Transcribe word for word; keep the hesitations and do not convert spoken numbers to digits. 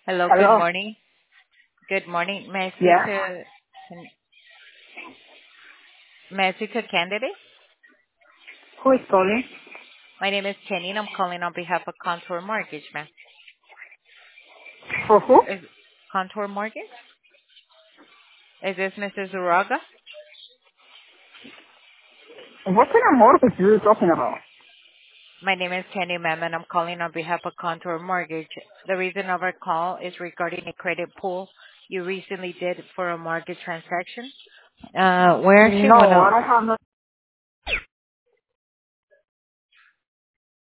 Hello, good Hello? morning. Good morning. May I speak Yeah? to may I speak to a candidate? Who is calling? My name is Jenny, and I'm calling on behalf of Contour Mortgage, ma'am. For who? Is Contour Mortgage? Is this Missus Uraga? What kind of mortgage are you talking about? My name is Jenny, ma'am, and I'm calling on behalf of Contour Mortgage. The reason of our call is regarding a credit pull you recently did for a mortgage transaction. Uh, we're actually No, one of I don't have no